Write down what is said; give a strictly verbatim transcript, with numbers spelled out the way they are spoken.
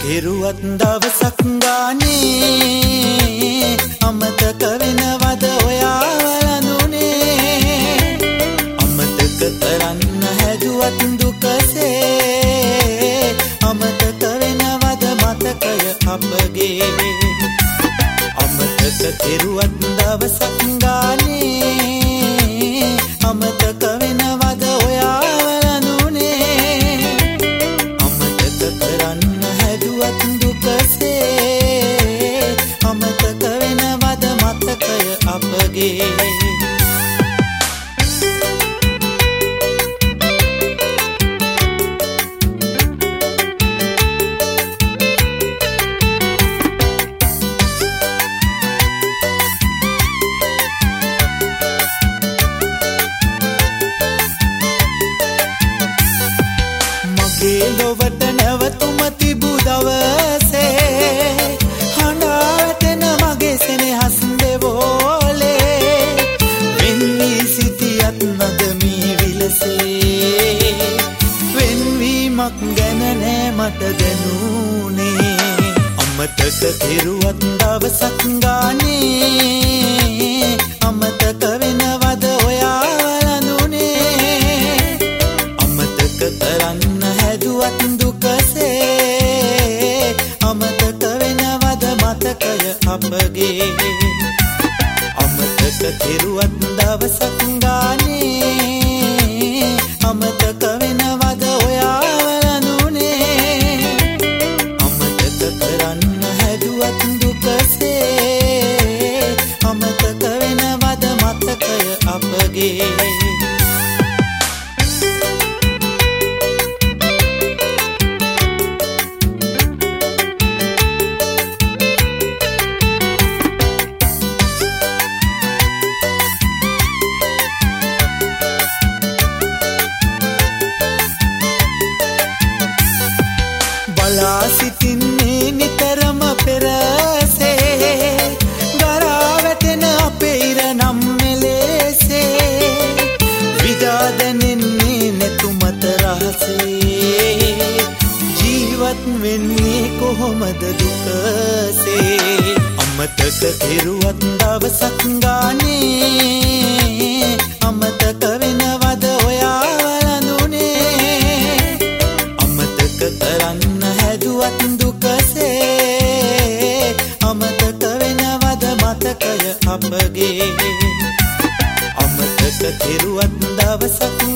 කෙරුවත් දවසක් ගානේ අමතක වෙනවද ඔයාලනුනේ අමතක කරන්න හැදුවත් දුකසේ අමතක වෙනවද මතකය අපගේ අමතක කෙරුවත් දවසක් ගානේ අමතක වෙනවද ඔයාලනුනේ අමතක කරන්න හැදුවත් දුකසේ අමතක වෙනවද මතකය අපගේ ලොවට නැවතුම තිබූ දවසේ හඬාවටෙන මගේ සෙනෙහස් දෙවෝලේ වෙන්වී සිටියත් නද මේ විලසේ වෙන්වීමක් ගැන නෑ මට දැනුනේ අමතක කෙරුවත් දවසක් ගානේ අමතක වෙනවද ඔයාලනුනේ අමතක කරන්න හැදුවත් දුකසේ අමතක වෙනවද මතකය අපගේ අමතක කෙරුවත් දවසක් ගානේ අමතක වෙනවද ඔයාලනුනේ අමතක කරන්න හැදුවත් දුකසේ අමතක වෙනවද මතකය අපගේ බලා සිටින්නේ නිතරම පෙරසේ ගරා වැටෙන අපේ ඉර නම් මෙලෙසේ විදා දැනෙන්නේ නැතුමත රහසේ ජීවත් වෙන්නේ කොහොමද දුකසේ අමතක කෙරුවත් දවසක් ගානේ අමතක වෙනවද ඔයාලනුනේ අමතක කරන්න හැදුවත් දුකසේ අමතක වෙනවද මතකය අපගේ අමතක කෙරුවත් දවසක්